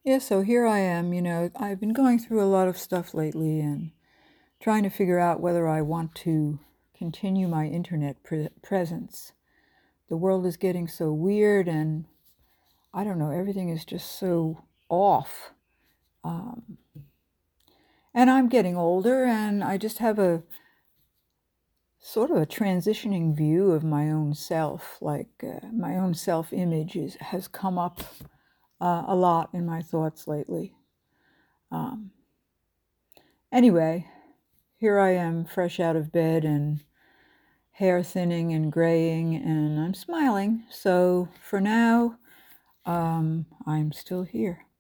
Yeah, so here I am. I've been going through a lot of stuff lately and trying to figure out whether I want to continue my internet presence. The world is getting so weird, and I don't know, everything is just so off. Um, and I'm getting older, and I just have a sort of a transitioning view of my own self. My own self image has come up a lot in my thoughts lately. Um, anyway, here I am, fresh out of bed and hair thinning and graying, and I'm smiling. So for now, I'm still here.